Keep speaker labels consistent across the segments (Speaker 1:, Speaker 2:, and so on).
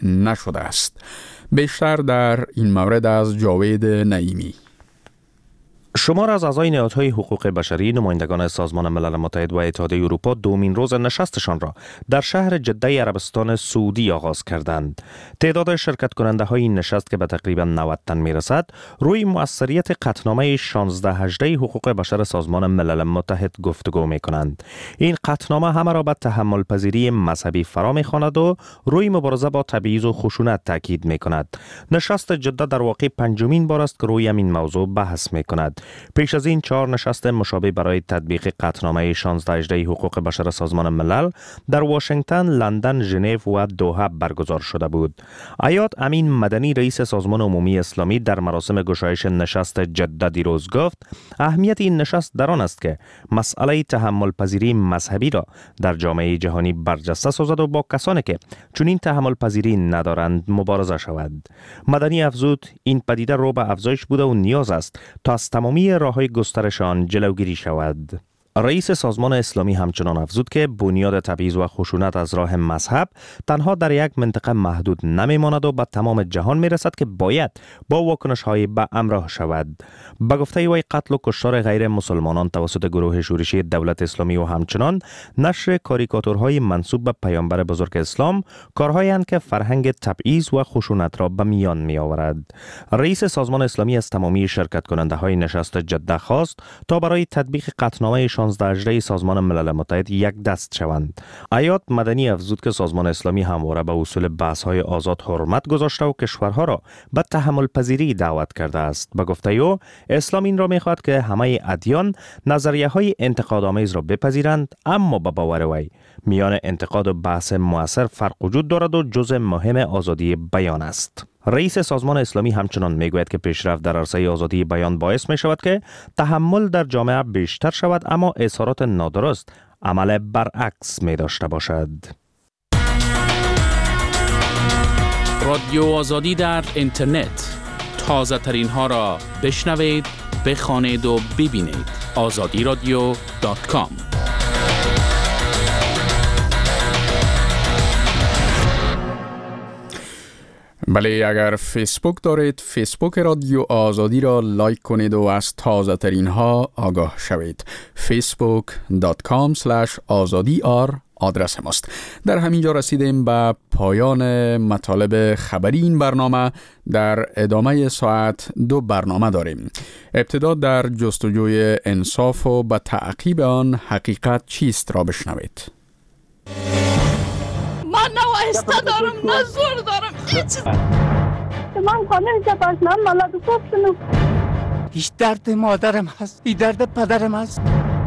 Speaker 1: نشده است. بیشتر در این مورد از جاوید نعیمی.
Speaker 2: شمار از اعضای نهادهای حقوق بشری نمایندگان سازمان ملل متحد و اتحادیه اروپا دومین روز نشستشان را در شهر جده عربستان سعودی آغاز کردند. تعداد شرکت کننده های این نشست که به تقریبا 90 تن میرسد روی مؤثریت قطعنامه 1618 حقوق بشر سازمان ملل متحد گفتگو می کنند. این قطعنامه همه را به تحمل پذیری مذهبی فرا می‌خواند و روی مبارزه با تبعیض و خشونت تاکید می کند. نشست جده در واقع پنجمین بار است که روی این موضوع بحث می کند. پیش از این 4 نشست مشابه برای تطبیق قطعنامه 1618 حقوق بشر سازمان ملل در واشنگتن، لندن، ژنو و دوحه برگزار شده بود. عیاد امین مدنی رئیس سازمان عمومی اسلامی در مراسم گشایش نشست جده دیروز گفت اهمیت این نشست در آن است که مسئله تحمل پذیری مذهبی را در جامعه جهانی برجسته سازد و با کسانی که چنین تحمل پذیری ندارند مبارزه شود. مدنی افزود این پدیده رو به افزایش بوده و نیاز است تا از تمامی راه‌های گسترش آن جلوگیری شود. رئیس سازمان اسلامی همچنان افزود که بنیاد تبعیض و خشونت از راه مذهب تنها در یک منطقه محدود نمیماند و به تمام جهان میرسد که باید با واکنش‌های به همراه شود. به گفته وی قتل و کشتار غیر مسلمانان توسط گروه شورشی دولت اسلامی و همچنان نشر کاریکاتورهای منسوب به پیامبر بزرگ اسلام کارهایی اند که فرهنگ تبعیض و خشونت را به میان میآورد. رئیس سازمان اسلامی از تمامی شرکت کننده های نشست جده خواست تا برای تطبیق قطعنامه 1618 سازمان ملل متحد یک دست شوند. عیاد مدنی افزود که سازمان اسلامی همواره به اصول بحث‌های آزاد حرمت گذاشته و کشورها را به تحمل پذیری دعوت کرده است. به گفته او اسلام این را می‌خواهد که همه ادیان نظریه‌های انتقادآمیز را بپذیرند، اما به باور وی میان انتقاد و بحث مؤثر فرق وجود دارد و جزء مهم آزادی بیان است. رئیس سازمان اسلامی همچنان میگوید که پیشرفت در عرصه آزادی بیان باعث می شود که تحمل در جامعه بیشتر شود، اما اظهارات نادرست عمل برعکس می داشته باشد.
Speaker 3: رادیو آزادی در اینترنت، تازه ترین ها را بشنوید، بخوانید و ببینید. azadiradio.com.
Speaker 1: بله، اگر فیسبوک دارید فیسبوک رادیو آزادی را لایک کنید و از تازه ترین ها آگاه شوید. facebook.com/azadiyar آدرس ماست. در همینجا رسیدیم به پایان مطالب خبری این برنامه. در ادامه ساعت 2 برنامه داریم. ابتدا در جستجوی انصاف و به تعقیب آن حقیقت چیست را بشنوید.
Speaker 4: من نه آهسته دارم نه زور دارم هیچ.
Speaker 5: من خانه جباشنم ملاد صبح
Speaker 4: هیچ درد مادرم هست، این درد پدرم هست.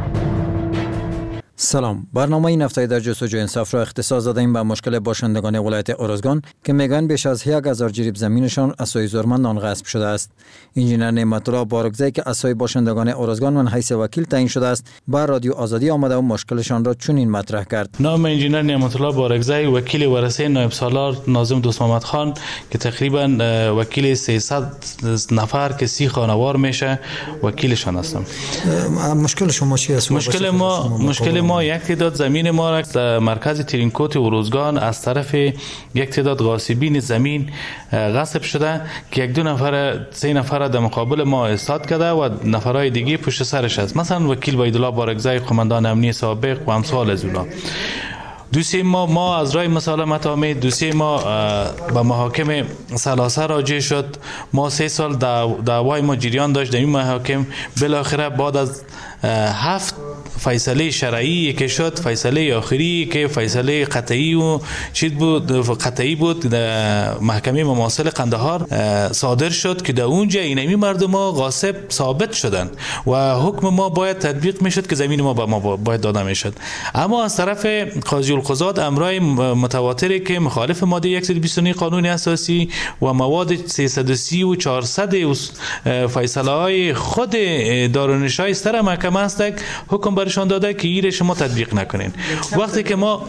Speaker 6: سلام، برنامه این هفته در جستجوی انصاف را اختصاص دادیم به مشکل باشندگان ولایت ارزگان که میگن بیش از 1000 جریب زمینشان از سوی زورمندان غصب شده است. انجینر نعمت الله بارکزی که از سوی باشندگان ارزگان من حیث وکیل تعیین شده است بر رادیو آزادی آمده و مشکلشان را چنین مطرح کرد.
Speaker 7: نام انجینر نعمت الله بارکزی، وکیل ورثه نایب سالار ناظم دوست محمد خان که تقریبا وکیل 300 نفر که 30 خانوار میشه وکیلشان هستم.
Speaker 6: مشکل شما چی است؟
Speaker 7: مشکل ما یک تعداد زمین ما را در مرکز ترینکوت ارزگان از طرف یک تعداد غاصبین زمین غصب شده که 1-2 نفر 3 نفر در مقابل ما ایستاد کرده و نفرای دیگه پشت سرش است. مثلا وکیل وحیدالله بارکزی، قماندان امنیه سابق و امثال از اونا. دوسیه ما از رای مسالمت آمد، دوسیه ما به محاکم سلاسه راجع شد. ما 3 سال دعوای ما جریان داشت در این محاکم. بالاخره بعد از 7 فیصله شرعی که شد، فیصله آخری که فیصله قطعی و قطعی بود در محکمه مماثل قندهار صادر شد که در اونجا اینمی مردم ما غاصب ثابت شدند و حکم ما باید تطبیق میشد که زمین ما به ما باید داده میشد. اما از طرف قاضی القضات امرای متواتری که مخالف ماده 129 قانون اساسی و مواد 330 و 400 فیصله های خود دارالنشای سر محکمه است حکم برشان داده که ایره شما تطبیق نکنین.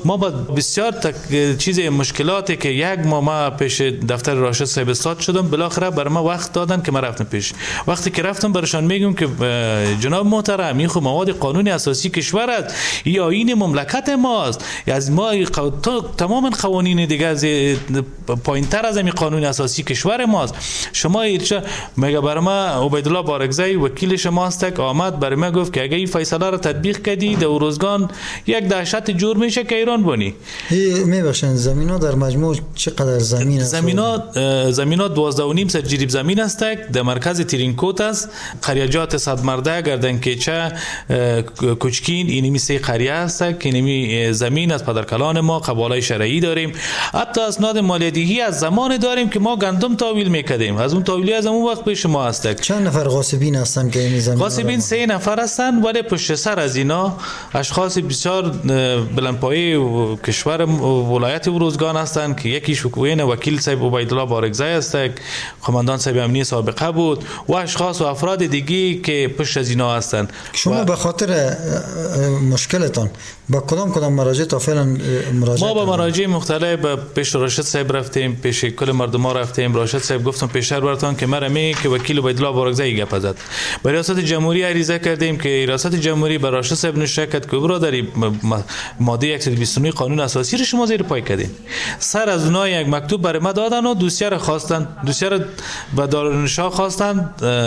Speaker 7: ما با بسیار چیز مشکلاتی که یک ما پیش دفتر راشد صاحب استاد شدم، بالاخره بر ما وقت دادن که ما رفتم پیش. وقتی که رفتم برشان میگم که جناب محترم این خو مواد قانون اساسی کشور است، یا آیین مملکت ماست، از ما تمام قوانین دیگه از پایینتر از این قانون اساسی کشور ماست. شما میگه بر ما عبیدالله بارگزی وکیل شما است که آمد بر ما گفت که اگه این فیصله را تطبیق کردی در روزگان یک دهشت جور میشه که ایران بونی.
Speaker 6: میبخشن زمینا در مجموع چقدر زمین است؟
Speaker 7: زمینا 12.5 جریب زمین است در مرکز ترینکوت است. قریجات صدمرده گردنکیچه کوچکین اینمی سه قریه است که اینمی زمین از پدرکلان ما قبالای شرعی داریم. حتی اسناد مالیدهی از زمان داریم که ما گندم تحویل میکردیم، از اون تحویلی از اون وقت پیش ما است.
Speaker 6: چند نفر غاصبین هستن که این زمین؟
Speaker 7: غاصبین 3 نفر هستند، ولی پشت سر از اینا اشخاص بسیار بلندپایه کشور ولایت اروزگان هستند که یکیش وکیل صاحب عبیدالله بارگزی است، قماندان صاحب امنیه سابقه بود، و اشخاص و افراد دیگه که پشت از اینا هستند.
Speaker 6: شما به خاطر مشکلتان با کدام مراجع تا فعلا مراجعه؟
Speaker 7: ما با مراجع مختلف پیش راشد صاحب رفتیم، پیش کل مردم ها رفتیم. راشد صاحب گفتم پیشتر براتون که مرا می که وکیل عبیدالله بارگزی گپ زد. به ریاست جمهوری عریضه کردیم که ریاست جمهوری به راشد صاحب نوشته کرد که برادری ماده 129 قانون اساسی رو شما زیر پای کردین. سر از اونها یک مکتوب برای ما دادن و دوسیه را خواستن، دوسیه را به دارالنشا خواستن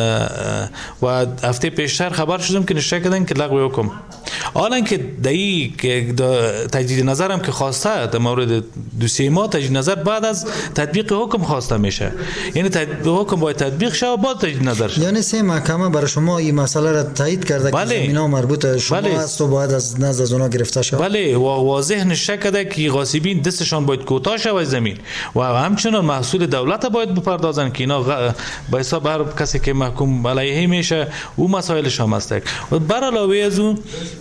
Speaker 7: و هفته پیشتر خبر شدم که نوشته کردن که لغو حکم. حالا که دایی که تجدید نظرم که خواسته در مورد دوسیه ما تجدید نظر بعد از تطبیق حکم خواسته میشه، یعنی حکم باید تطبیق شه و بعد تجدید نظر شه.
Speaker 6: یعنی 3 محکمه برای شما این مسئله را تایید کرده که زمینا مربوط شما است و باید از نزد از اونا گرفته شه.
Speaker 7: بله، و واضح نشه کرده که غاصبین دستشان باید کوتاه شه از زمین و همچنان محصول دولت باید بپردازن که اینا به حساب هر کسی که محکوم علیه میشه او مسائلش هم است. و بر علاوه از اون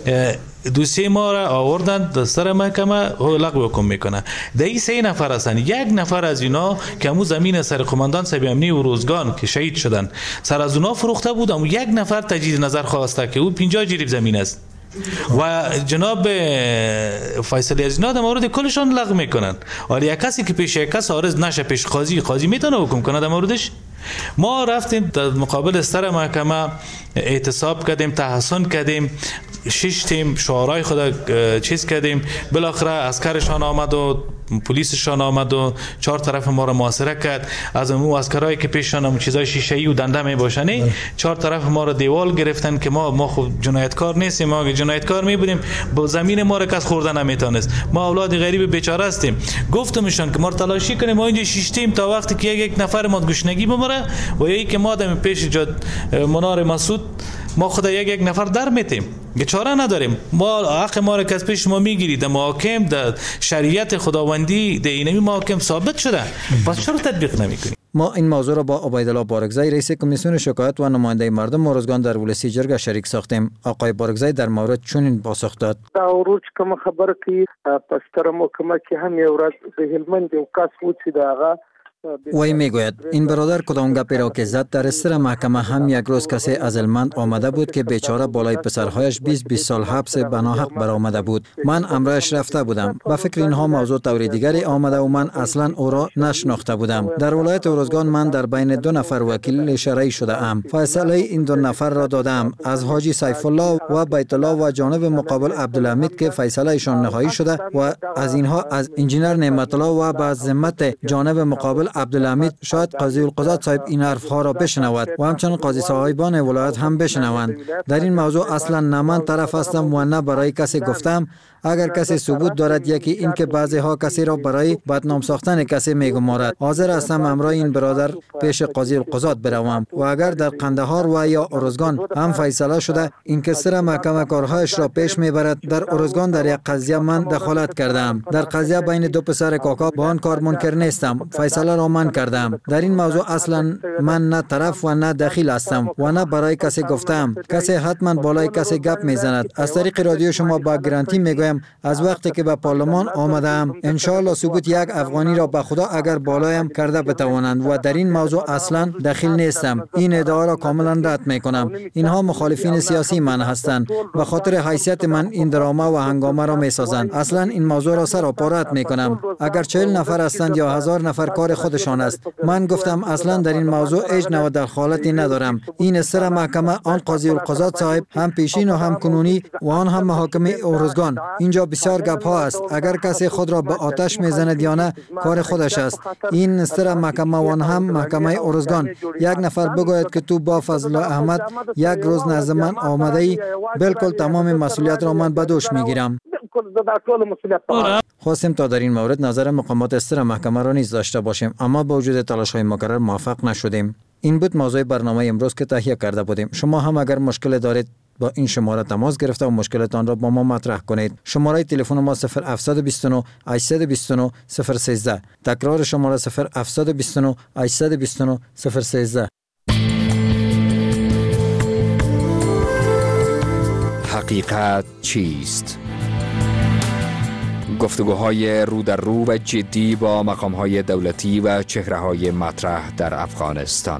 Speaker 7: دوسیه ما را آوردن در سر محکمه لغو حکم میکنه. در این 3 نفر هستن. یک نفر از اینا که همون زمین سر قماندان صاحب امنیه اروزگان که شهید شدن سر از اونا فروخته بود، اما یک نفر تجدید نظر خواسته که او 50 جریب زمین است و جناب فیصله از اینا در مورد کلشان لغو میکنن. ولی یک کسی که پیش یک کس عارض نشه پیش قاضی میتونه حکم کنه در موردش. ما رفتیم در مقابل سر محکمه اعتصاب کردیم، تحصن کردیم، شیشتیم، شعارهای خود چیز کردیم. بالاخره عسکرشان آمد و پلیسشان آمد و 4 طرف ما را محاصره کرد. از اون عسکرایی که پیششان هم چیزای شیشه‌ای و دنده می باشنی 4 طرف ما را دیوال گرفتن که ما خود جنایتکار نیستیم. ما اگه جنایتکار می بودیم با زمین ما را کس خوردن نمیتونست. ما اولاد غریب بیچاره هستیم. گفتمشان که ما تلاشی کنیم، ما اینجا شیشتیم تا وقتی که یک نفر ما گشنگی بمره و یکی که ما دم پیش منار مسعود ما خدا یک نفر در میتیم که چاره نداریم. ما حق ما را که از پیش ما میگیرید. در محاکم در شریعت خداوندی در اینمی محاکم ثابت شده، پس چرا تطبیق نمیکنیم؟
Speaker 6: ما این موضوع را با عبیدالله بارگزی رئیس کمیسیون شکایت و نماینده مردم اروزگان در ولسی جرگه شریک ساختیم. آقای بارگزی در مورد چنین پاسخ داد:
Speaker 8: روز کوم خبر کی پستر محکمه که هم یو ورځ د هلمند یو کس و چې داغه
Speaker 6: وی میگوید این برادر کدام گپی را که زد در سر محکمه هم یک روز کسی از هلمند آمده بود که بیچاره بالای پسرهایش 20 سال حبس بناحق برآمده بود. من امرایش رفته بودم، به فکر اینها موضوع طور دیگری آمده و من اصلا او را نشناخته بودم. در ولایت اروزگان من در بین 2 نفر وکیل شرعی شده ام. فیصله این 2 نفر را دادم، از حاجی سیف الله و بیت الله و جانب مقابل عبدالحمید که فیصله ایشان نهایی شده و از اینها از انجینر نعمت الله و به ذمت جانب مقابل عبدالحمید شاید قاضی القضات صاحب این حرف ها را بشنود و همچنین قاضی صاحبان ولایت هم بشنوند. در این موضوع اصلا نه من طرف هستم و نه برای کسی گفتم. اگر کسی ثبوت دارد، یکی این که بعضی ها کسی را برای بدنام ساختن کسی میگمارد، حاضر هستم امرای این برادر پیش قاضی القضات بروم و اگر در قندهار و یا ارزگان هم فیصله شده این که سر محکمه کارهایش را پیش میبرد. در ارزگان در یک قضیه من دخالت کردم. در قضیه بین 2 پسر کاکا با آن کار منکر نیستم. فیصله را را من کردم. در این موضوع اصلا من نه طرف و نه دخیل هستم و نه برای کسی گفتم. کسی حتما بالای کسی گپ میزند. از طریق رادیو شما با گارانتی میگویم از وقتی که به پارلمان آمدم ان شاء الله ثبوت یک افغانی را به خدا اگر بالایم کرده بتوانند و در این موضوع اصلا دخیل نیستم. این ادعا را کاملا رد میکنم. اینها مخالفین سیاسی من هستند. به خاطر حیثیت من این دراما و هنگامه را میسازند. اصلا این موضوع را سراپا رد میکنم. اگر 40 نفر هستند یا 1000 نفر کار خودشان است. من گفتم اصلا در این موضوع هیچ نوع دخالتی ندارم. این سر محکمه آن قاضی القضات صاحب هم پیشین و هم کنونی و آن هم محاکمه ارزگان. اینجا بسیار گپ ها است. اگر کسی خود را به آتش میزند یا نه کار خودش است. این سر محکمه و آن هم محکمه ارزگان. یک نفر بگوید که تو با فضل احمد یک روز نزد من آمده ای، بالکل تمام مسئولیت را من به دوش میگیرم. خواستیم تا در این مورد نظر مقامات استر محکمه را نیز داشته باشیم، اما با وجود تلاش‌های مکرر موفق نشدیم. این بود موضوع برنامه امروز که تهیه کرده بودیم. شما هم اگر مشکل دارید با این شماره تماس گرفته و مشکلتان را با ما مطرح کنید. شماره تلفن ما 0729 829 013. تکرار شماره 0729 829 013.
Speaker 9: حقیقت چیست؟ گفتگوهای رو در رو و جدی با مقام‌های دولتی و چهره‌های مطرح در افغانستان.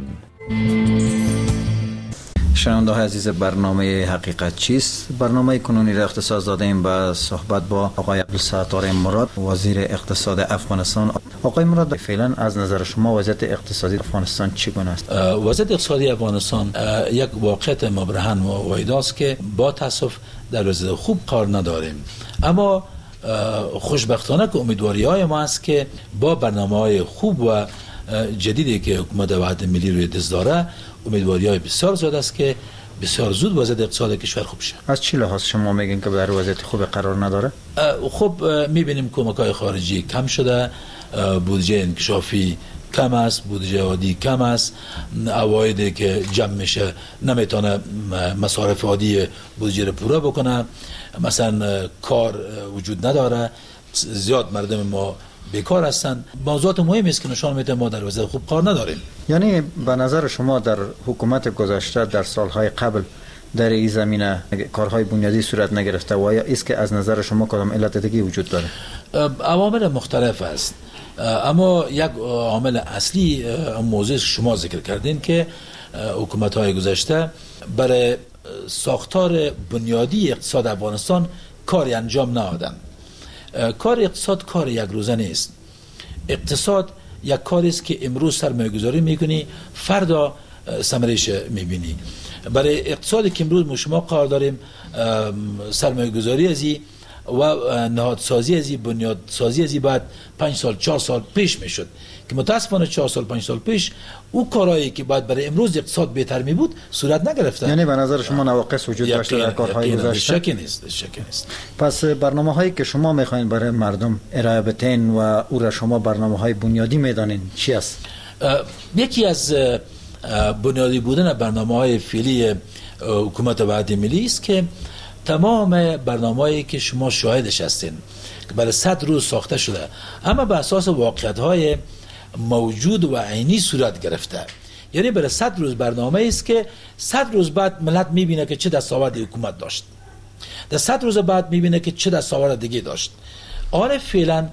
Speaker 6: شنونده‌های عزیز برنامه حقیقت چیست؟ برنامه کنونی را اختصاص دادیم به صحبت با آقای عبدالستار مراد، وزیر اقتصاد افغانستان. آقای مراد، فعلا از نظر شما وضعیت اقتصادی افغانستان چگونه است؟
Speaker 10: وضعیت اقتصادی افغانستان یک واقعیت مبرهن و واحداست که با تاسف در وضعیت خوب قرار نداریم، اما خوشبختانه که امیدواری‌های ما است که با برنامه‌های خوب و جدیدی که حکومت وحدت ملی روی دست داره، امیدواری‌های بسیار زیاد است که بسیار زود وضعیت اقتصاد کشور خوب شه.
Speaker 6: از چی لحاظ شما میگین که در وضعیت خوب قرار نداره؟
Speaker 10: خب میبینیم کمک‌های خارجی کم شده، بودجه انکشافی کم است، بودجه عادی کم است، عوایدی که جمع میشه نمیتونه مصارف عادی بودجه رو پورا بکنه. مثلا کار وجود نداره، زیاد مردم ما بیکار هستند. موضوعات مهمی است که نشان میده ما در وضعیت خوب قرار نداریم.
Speaker 6: یعنی به نظر شما در حکومت گذشته در سالهای قبل در این زمینه کارهای بنیادی صورت نگرفته و یا است که از نظر شما کدام علت دیگه وجود داره؟
Speaker 10: عوامل مختلف است، اما یک عامل اصلی موضوعی که شما ذکر کردین که حکومت‌های گذشته برای ساختار بنیادی اقتصاد افغانستان کاری انجام نهادند. کار اقتصاد کار یک روزه نیست. اقتصاد یک کاری است که امروز سرمایه‌گذاری میکنی، فردا ثمرش میبینی. برای اقتصادی که امروز ما شما قرار داریم، سرمایه‌گذاری ازی و نهادسازی ازی، بنیادسازی ازی بعد 5 سال 4 سال پیش میشد که متاسفانه 4 سال 5 سال پیش او کارهایی که بعد برای امروز اقتصاد بهتر می بود صورت نگرفته.
Speaker 6: یعنی به نظر شما نواقص وجود داشته در کارهای گذشته؟
Speaker 10: شکی نیست.
Speaker 6: پس برنامه‌هایی که شما میخواین برای مردم ارائه بدین و او را شما برنامه‌های بنیادی میدانین چی است؟
Speaker 10: یکی از بنیادی بودن برنامه‌های فعلی حکومت وحدت ملی است که تمام برنامه‌ای که شما شاهدش هستین که برای 100 روز ساخته شده، اما بر اساس واقعیت‌های موجود و عینی صورت گرفته. یعنی برای 100 روز برنامه است که 100 روز بعد ملت می‌بینه که چه دستاوردی حکومت داشت، در 100 روز بعد می‌بینه که چه دستاورد دیگه داشت. آن فعلا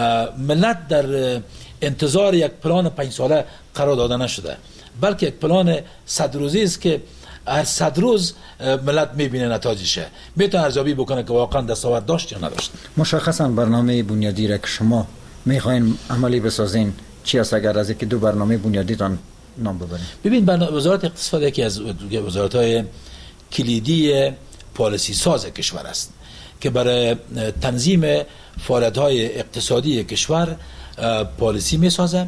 Speaker 10: ملت در انتظار یک پلان 5 ساله قرار داده نشده، بلکه یک پلان 100 روزی است که هر 100 روز ملت میبینه نتایجشه، میتونه ارزیابی بکنه که واقعا دستاورد داشت یا نداشت.
Speaker 6: مشخصا برنامه بنیادی را که شما میخواین عملی بسازین چی است؟ اگر از یکی دو برنامه بنیادی تان نام ببرین.
Speaker 10: ببین، وزارت اقتصاد یکی از وزارت‌های کلیدی پالیسی ساز کشور است که برای تنظیم فعالیت‌های اقتصادی کشور پالیسی میسازه،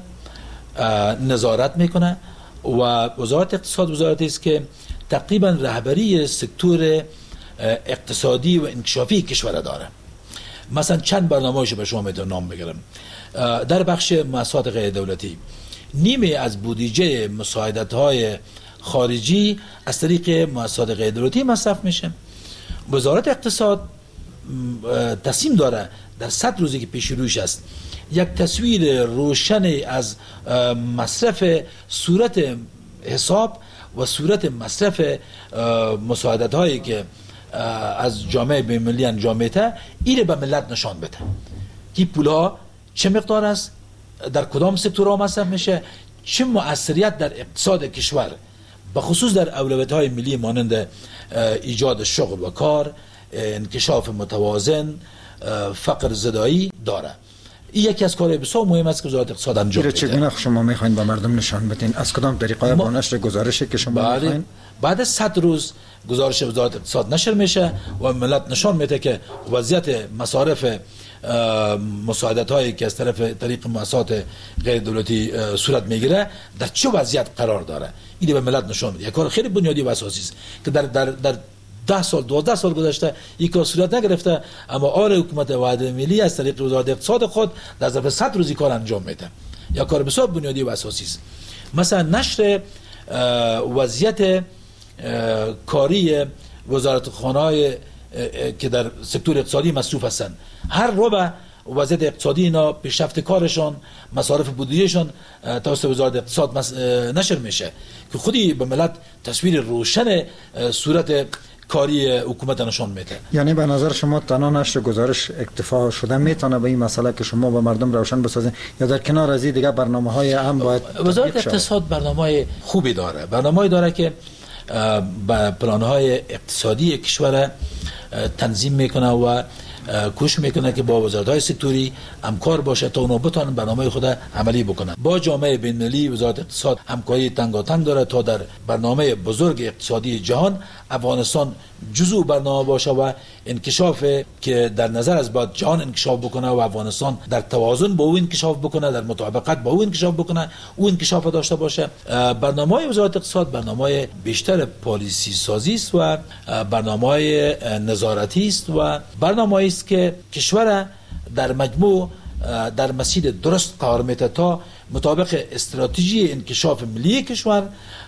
Speaker 10: نظارت میکنه و وزارت اقتصاد وزارتی است که تقریبا رهبری سکتور اقتصادی و انکشافی کشور داره. مثلا چند برنامه‌اش به شما میتونم نام بگیرم. در بخش مؤسسات غیر دولتی نیمه از بودجه مساعدت‌های خارجی از طریق مؤسسات غیر دولتی مصرف میشه. وزارت اقتصاد تصمیم داره در 100 روزی که پیش روش است یک تصویر روشن از مصرف صورت حساب و صورت مصرف مساعدت هایی که از جامعه بین‌المللی انجام میده، این به ملت نشان بده که پولها چه مقدار است، در کدام سکتورها مصرف میشه، چه مؤثریت در اقتصاد کشور به خصوص در اولویت‌های ملی مانند ایجاد شغل و کار، انکشاف متوازن، فقر زدایی داره. این یکی از کارهای بسیار مهم است که وزارت اقتصاد انجام میده.
Speaker 6: چگونه شما میخواین به مردم نشان بدین؟ از کدام طریقه با نشر گزارشی که شما میخواین؟
Speaker 10: بعد از 100 روز گزارش وزارت اقتصاد نشر میشه و ملت نشان میده که وضعیت مصارف مساعدت هایی که از طریق مؤسسات غیر دولتی صورت میگیره در چه وضعیت قرار داره. این به ملت نشان میده. یک کار خیلی بنیادی و اساسی است که در 10 سال 12 سال گذشته یک کار صورت نگرفته، اما آل حکومت وحده ملی از طریق وزارت اقتصاد خود در ظرف 100 روز کار انجام میده. یک کار بسیار بنیادی و اساسی است. مثلا نشر وضعیت کاری وزارتخانه‌های که در سکتور اقتصادی مصروف هستند، هر ربع وضعیت اقتصادی اینا، پیشرفت کارشان، مصارف بودجهشان توسط وزارت اقتصاد نشر میشه که خودی به ملت تصویر روشن صورت کاری حکومت نشان میده.
Speaker 6: یعنی به نظر شما تنها نشر گزارش اکتفا شده میتونه به این مسئله که شما به مردم روشن بسازین، یا در کنار از این دیگه برنامه‌های هم باید؟
Speaker 10: وزارت اقتصاد برنامه‌های خوبی داره، برنامه‌ای داره که با پلان‌های اقتصادی کشور تنظیم میکنه و کوشش میکنه که با وزارت‌های سکتوری همکار باشه تا اونها بتونن برنامه خود عملی بکنن. با جامعه بین‌المللی وزارت اقتصاد همکاری تنگاتنگ داره تا در برنامه بزرگ اقتصادی جهان افغانستان جزو برنامه باشه و انکشاف که در نظر از بعد جهان انکشاف بکنه و افغانستان در توازن با او انکشاف بکنه، در مطابقت با او انکشاف بکنه، او انکشاف داشته باشه. برنامه وزارت اقتصاد برنامه بیشتر پالیسی سازی است و برنامه نظارتی است و برنامه است که کشور در مجموع در مسیر درست قرار میده تا مطابق استراتژی انکشاف ملی کشور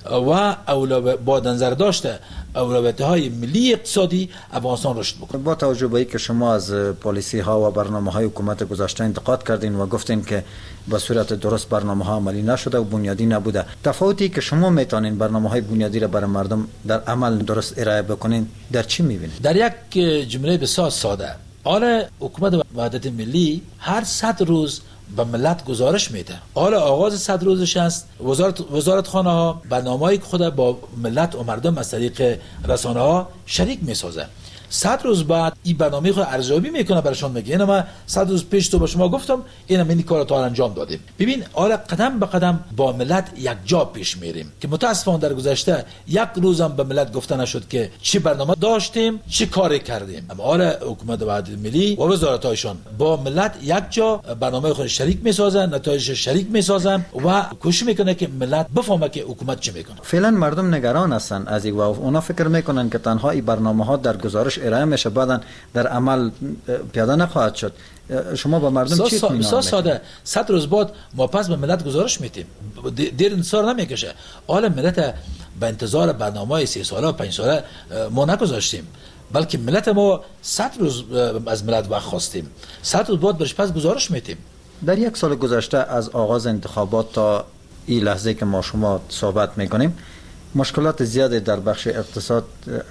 Speaker 10: و با نظر داشته اولویت‌های ملی اقتصادی افغانستان رشد بکنه.
Speaker 6: با توجه به اینکه شما از پالیسی ها و برنامه‌های حکومت گذشته انتقاد کردین و گفتین که به صورت درست برنامه‌ها عملی نشده و بنیادی نبوده، تفاوتی که شما میتونین برنامه‌های بنیادی را برای مردم در عمل درست ارائه بکنین در چی میبینید؟ در
Speaker 10: یک جمله بسیار ساده، آل حکومت وحدت ملی هر 100 روز به ملت گزارش میده. حالا آغاز 100 روزش است وزارتخانه ها برنامه‌ای که خود با ملت و مردم از طریق رسانه ها شریک میسازه. 100 روز بعد این برنامه خود ارزیابی میکنه، براشون میگه اینا ما 100 روز پیش تو با شما گفتم اینا این کارو تا انجام دادیم. ببین حالا قدم به قدم با ملت یک جا پیش میریم که متاسفانه در گذشته یک روزم به ملت گفته نشد که چه برنامه داشتیم چه کاری کردیم. اما حالا حکومت وحدت ملی و وزارت‌هایشان با ملت یک جا برنامه خود شریک میسازن، نتایجش شریک میسازن و کوشش میکنه که ملت بفهمه که حکومت چه میکنه.
Speaker 6: فعلا مردم نگران هستن از این و اونا فکر میکنن که تنها این برنامه‌ها در گزارش ارائه میشه بعدن در عمل پیاده نخواهد شد. شما با مردم چی اطمینان میدید؟
Speaker 10: بسیار ساده، 100 روز بعد ما پس به ملت گزارش میدیم، دیر انتظار نمیکشه. حالا ملت به انتظار برنامه‌های 3 ساله 5 ساله ما نگذاشتیم، بلکه ملت ما 100 روز از ملت وقت خواستیم، 100 روز بعد برش پس گزارش میدیم.
Speaker 6: در یک سال گذشته از آغاز انتخابات تا این لحظه که ما شما صحبت میکنیم مشکلات زیادی در بخش اقتصاد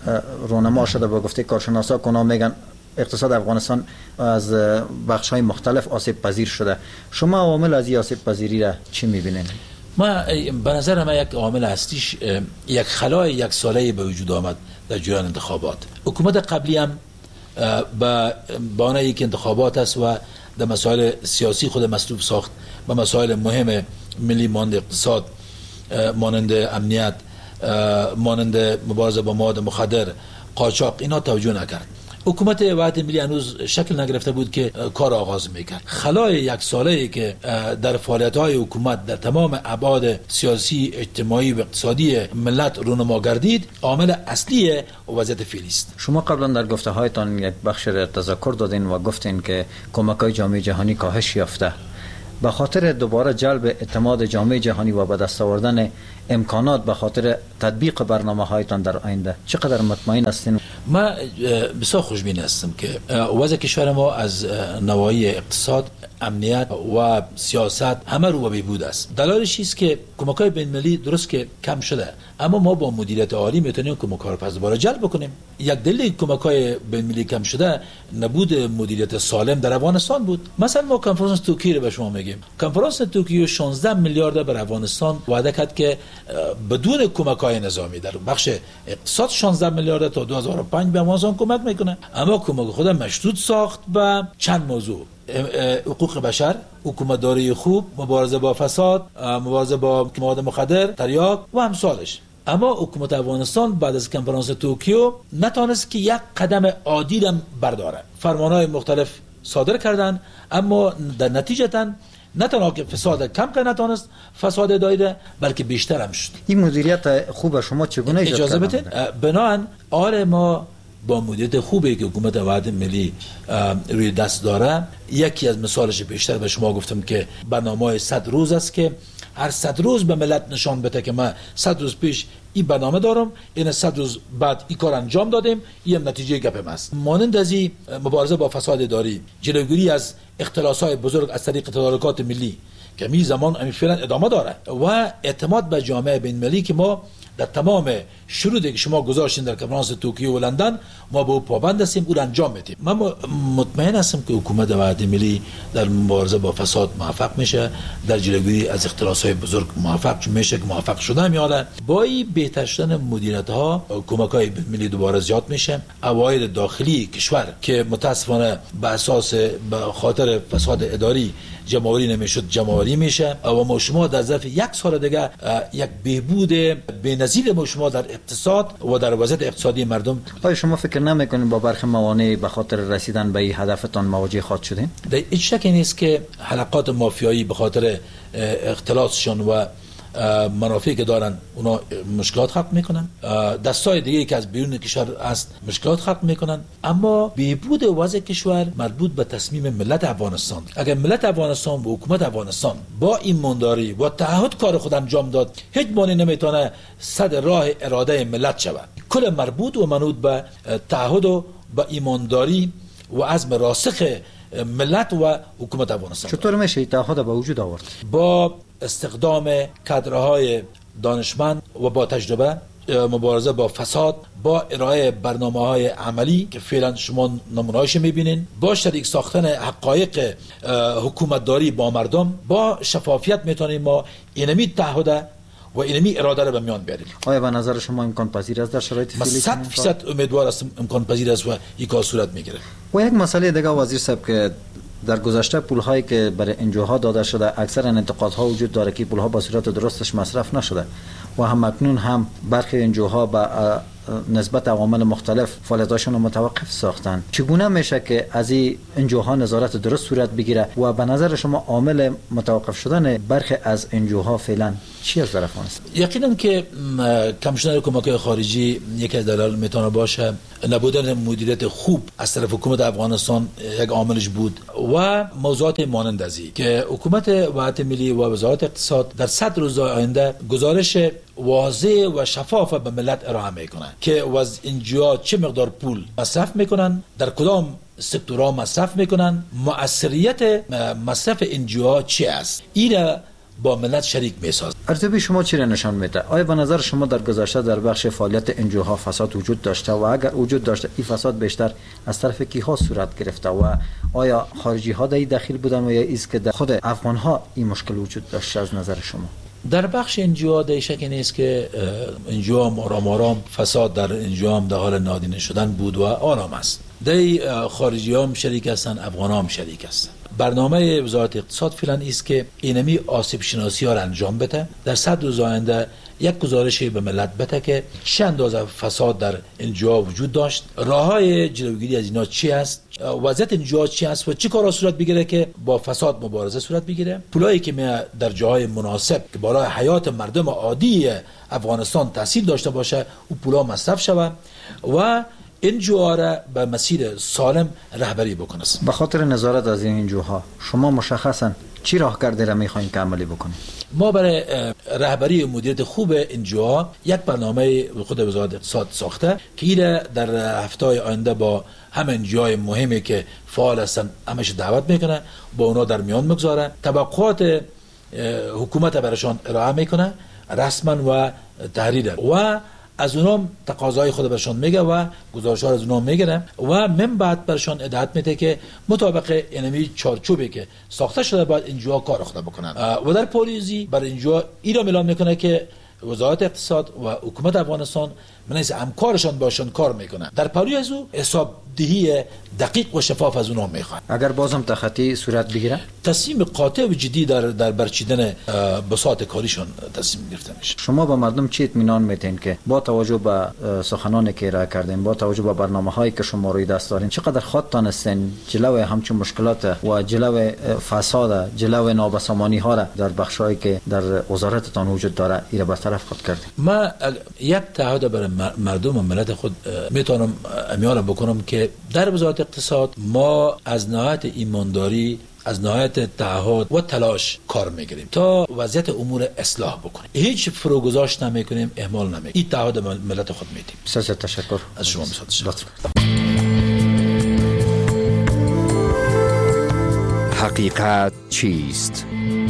Speaker 6: رونما شده. با گفته کارشناسا اونا میگن اقتصاد افغانستان از بخش‌های مختلف آسیب پذیر شده. شما عوامل از این آسیب پذیری را چی می‌بینید؟
Speaker 10: ما به نظر من یک عامل هستیش یک خلای یک ساله‌ای به وجود آمد در جریان انتخابات. حکومت قبلی هم به بهانه یک انتخابات است و در مسائل سیاسی خود مصروف ساخت، به مسائل مهم ملی مانند اقتصاد، مانند امنیت، مانند مبارزه با مواد مخدر، قاچاق، اینا توجه نکرد. حکومت وحدت ملی هنوز شکل نگرفته بود که کار آغاز میکرد. خلای یک ساله‌ای که در فعالیت‌های حکومت در تمام ابعاد سیاسی، اجتماعی و اقتصادی ملت رونما گردید، عامل اصلی وضعیت فعلی است.
Speaker 6: شما قبلا در گفته‌هایتان یک بخش را تذکر دادین و گفتین که کمک‌های جامعه جهانی کاهش یافته. به خاطر دوباره جلب اعتماد جامعه جهانی و به دست آوردن امکانات به خاطر تطبیق برنامه‌هایتان در آینده چقدر مطمئن هستین؟
Speaker 10: من بسیار خوشبین هستم که وضع کشور ما از نواحی اقتصاد، امنیت و سیاست همه رو به بهبود است. دلایلش است که کمک‌های بین‌المللی درست که کم شده، اما ما با مدیریت عالی میتونیم کمک‌ها رو پس دوباره جلب بکنیم. یک دلیل کمک‌های بین‌المللی کم شده نبود مدیریت سالم در افغانستان بود. مثلا ما کنفرانس توکیو رو به شما میگیم. کنفرانس توکیو 16 میلیارد بر افغانستان وعده کرد که بدون کمک‌های نظامی در بخش اقتصاد 16 میلیارد تا 2005 به افغانستان کمک میکنه، اما کمک خود مشروط ساخت به چند موضوع: حقوق بشر، حکومتداری خوب، مبارزه با فساد، مبارزه با مواد مخدر، تریاک و امثالش. اما حکومت افغانستان بعد از کنفرانس توکیو نتونست که یک قدم عادی هم برداره. فرمانهای مختلف صادر کردند، اما در نتیجه نه تنها که فساد کم کنه نتونست فساد اداری، بلکه بیشتر هم شد.
Speaker 6: این مدیریت خوب شما چگونه
Speaker 10: اجازه بدید؟ بنابراین آره ما با مدیریت خوبی که حکومت وحدت ملی روی دست داره، یکی از مثالش بیشتر به شما گفتم که برنامه 100 روز است که هر 100 روز به ملت نشان بده که ما 100 روز پیش این برنامه دارم، این 100 روز بعد این کار انجام دادیم، این نتیجه گپم است. مانند از این مبارزه با فساد اداری، جلوگیری از اختلاس‌های بزرگ از طریق تدارکات ملی که می زمان فعلا ادامه داره، و اعتماد به جامعه بین‌المللی که ما در تمام شروطی که شما گذاشتین در کنفرانس توکیو و لندن ما به او پابند هستیم، او را انجام میدیم. من مطمئن هستم که حکومت وحدت ملی در مبارزه با فساد موفق میشه، در جلوگیری از اختلاس‌های بزرگ موفق میشه که موفق شده میاله. با این بهتر شدن مدیریت ها کمک‌های ملی دوباره زیاد میشه. عواید داخلی کشور که متاسفانه به اساس به خاطر فساد اداری جمهوری نمیشد جمهوری میشه، و ما شما در ظرف یک سال دیگه یک بهبود بی‌نظیر ما شما در اقتصاد و در وضعیت اقتصادی مردم.
Speaker 6: آیا شما فکر نمیکنید با برخی موانع به خاطر رسیدن به این هدفتان مواجه خواهد شدین؟
Speaker 10: در هیچ شکی نیست که حلقات مافیایی به خاطر اختلاسشون و منافعی که دارن اونا مشکلات خلق میکنن، دستای دیگه که از بیرون کشور است مشکلات خلق میکنن، اما بهبود وضع کشور مربوط به تصمیم ملت افغانستان. اگر ملت افغانستان و حکومت افغانستان با ایمانداری و تعهد کار خود انجام داد، هیچ مانعی نمیتونه صد راه اراده ملت شود. کل مربوط و منوط به تعهد و به ایمانداری و عزم راسخ ملت و حکومت افغانستان.
Speaker 6: چطور میشه تعهد به وجود آورد؟ با
Speaker 10: استخدام کادرهای دانشمند و با تجربه، مبارزه با فساد، با ارائه برنامه‌های عملی که فعلا شما نمونه‌هاش می‌بینین، با شریک ساختن حقایق حکومتداری با مردم، با شفافیت میتونیم ما اینمی تعهد و اینمی اراده رو به میان بیاریم.
Speaker 6: آیا به نظر شما امکان پذیر است در شرایط فعلی؟
Speaker 10: 100% امیدوار هستم امکان پذیر است و این کار صورت میگیره.
Speaker 6: و یک مسئله دیگه وزیر صاحب که در گذشته پول‌هایی که برای انجوها داده شده اکثر انتقادها وجود داره که پول‌ها با صورت درستش مصرف نشده و هم اکنون هم برخی انجوها با نسبت عوامل مختلف فعالیتاشون رو متوقف ساختن. چگونه میشه که از این انجوها نظارت درست صورت بگیره و به نظر شما عامل متوقف شدن برخی از انجوها فعلا چی از طرف است؟
Speaker 10: یقینا که کم شدن کمک‌های خارجی یکی از دلایل میتونه باشه. نبودن مدیریت خوب از طرف حکومت افغانستان یک عاملش بود و موضوعات مانند ازی که حکومت وحدت ملی و وزارت اقتصاد در 100 روز آینده گزارش واضح و شفاف به ملت ارائه میکنن که از انجوها چه مقدار پول مصرف میکنن، در کدام سکتورها مصرف میکنن، مؤثریت مصرف انجوها چی است، این با ملت شریک میساز.
Speaker 6: ارزیابی شما چی را نشان میده؟ آیا به نظر شما در گذشته در بخش فعالیت انجوها فساد وجود داشته و اگر وجود داشته این فساد بیشتر از طرف کیها صورت گرفته و آیا خارجی ها در این دخیل بودن و یا ایست که در خود افغان ها این مشکل وجود داشته از نظر شما؟
Speaker 10: در بخش انجوها در شکی نیست که انجوها آرام فساد در انجوها در حال نادیده شدن بود و آرام است. در خارجی ها هم شریک هستند، افغان ها هم شریک هستند. برنامه وزارت اقتصاد فعلا است که اینمی آسیب شناسی ها را انجام بده، در 100 روز آینده یک گزارشی به ملت بده که چه اندازه فساد در انجوها وجود داشت، راههای جلوگیری از اینا چی است، وضعیت انجوها چی است و چه کارا صورت بگیره که با فساد مبارزه صورت بگیره. پولایی که می در جاهای مناسب که برای حیات مردم عادی افغانستان تاثیر داشته باشه او پولا مصرف شود و انجوها را به مسیر سالم رهبری بکنه.
Speaker 6: به خاطر نظارت از این انجوها شما مشخصا چی راه کرده را میخواین که عملی بکنیم؟
Speaker 10: ما برای رهبری و مدیریت خوب NGO یک برنامه خود وزارت اقتصاد ساخته که این در هفته‌های آینده با همه NGO مهمی که فعال هستن همش دعوت میکنه، با اونا در میان میگذاره، توقعات حکومت برشان ارائه میکنه رسما و تحریره و از اونام تقاضای خود برشان میگه و گزارش‌ها از اونام میگیره و من بعد برشان هدایت میده که مطابق اینمی چارچوبی که ساخته شده باید اینجا کار خود بکنن و در پالیزی برای اینجا این را اعلام میکنه که وزارت اقتصاد و حکومت افغانستان منیز همکارشان باشن کار میکنه. در پالی از او حساب دهی دقیق و شفاف از اونها میخواد.
Speaker 6: اگر بازم تخطی صورت بگیره
Speaker 10: تصمیم قاطع و جدی در برچیدن بساط کاریشان تصمیم گرفته میشه.
Speaker 6: شما با مردم چی اطمینان میتین که با توجه به سخنانی که ارائه کردین، با توجه به برنامه‌هایی که شما روی دست دارین، چقدر خودتان هستین جلوی همچین مشکلات و جلوی فساد، جلوی نابسامانی-ها را در بخشایی که در وزارتتان وجود داره ایره برطرف خود کردین؟
Speaker 10: ما یک تعهد برای مردم و ملت خود میتونم امیال بکنم که در وزارت اقتصاد ما از نهایت ایمانداری، از نهایت تعهد و تلاش کار میگیریم تا وضعیت امور اصلاح بکنیم. هیچ فروگذاشت نمیکنیم، اهمال نمیکنیم. این تعهد ملت خود میدیم.
Speaker 6: بسیار تشکر
Speaker 10: از شما. بسیار
Speaker 9: حقیقت چیست؟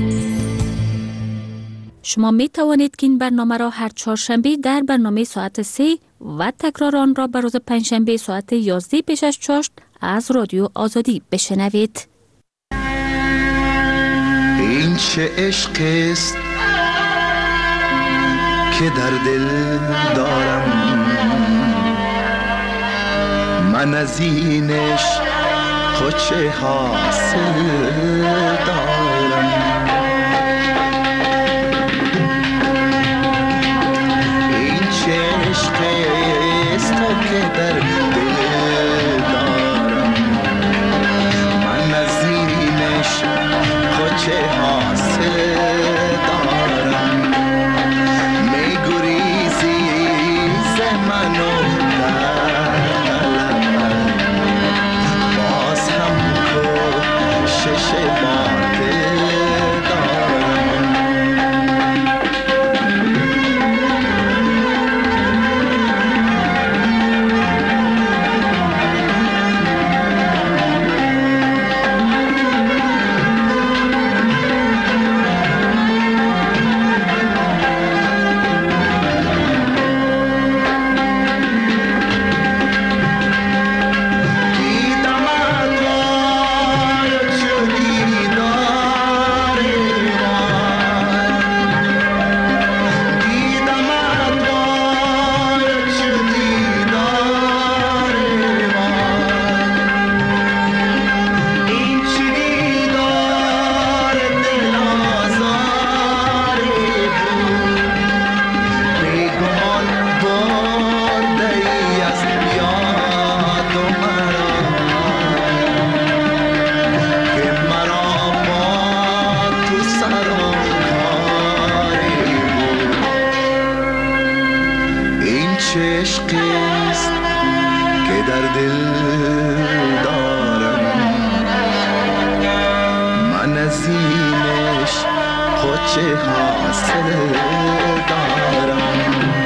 Speaker 11: شما می توانید که این برنامه را هر چهارشنبه در برنامه ساعت 3 و تکرار آن را به روز پنجشنبه ساعت 11 پیش از چاشت از رادیو آزادی بشنوید.
Speaker 12: این چه عشق است که در دل دارم، من از این عشق خود چه حاصل دارم. این چه عشق است که در دل دارم، من از این عشق خود چه حاصل دارم. می گریزی ز من و باز هم کوشش باطل دارم. عشق است که در دل دارم، من از این عشق خود چه حاصل دارم.